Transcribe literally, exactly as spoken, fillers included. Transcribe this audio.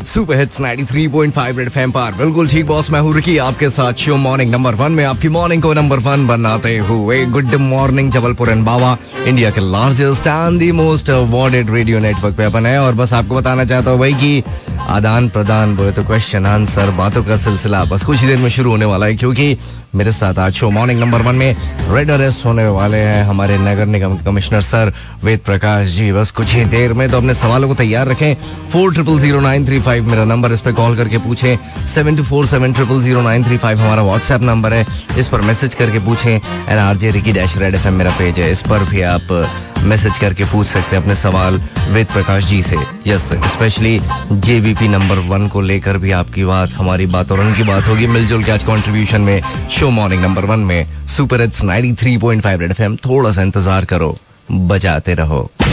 Super hits ninety three point five red FM पर। बिल्कुल ठीक बॉस, मैं हूँ रिकी आपके साथ शो मॉर्निंग नंबर वन में आपकी मॉर्निंग को नंबर वन बनाते हुए। गुड मॉर्निंग जबलपुर एंड बाबा, इंडिया के largest and the most awarded radio network पे अपन है। और बस आपको बताना चाहता हूँ भाई कि आदान प्रदान बोले तो क्वेश्चन आंसर बातों का सिलसिला बस कुछ ही देर में शुरू होने वाला है, क्योंकि मेरे साथ आज शो मॉर्निंग नंबर वन में रेड अरेस्ट होने वाले हैं हमारे नगर निगम कमिश्नर सर वेद प्रकाश जी। बस कुछ ही देर में, तो अपने सवालों को तैयार रखें। Four triple zero nine three five मेरा नंबर, इस पे कॉल करके पूछें। Seven two four seven triple zero nine three five हमारा व्हाट्सएप नंबर है, इस पर मैसेज करके पूछें। And RJ Ricky dash Red FM मेरा पेज है, इस पर भी आप मैसेज करके पूछ सकते हैं अपने सवाल वेद प्रकाश जी से। Yes, specially JBP number one को लेकर भी आपकी बात, हमारी बात और उनकी बात होगी मिलजुल के आज कंट्रीब्यूशन में शो मॉर्निंग नंबर वन में super hits ninety three point five red FM. थोड़ा सा इंतजार करो, बजाते रहो।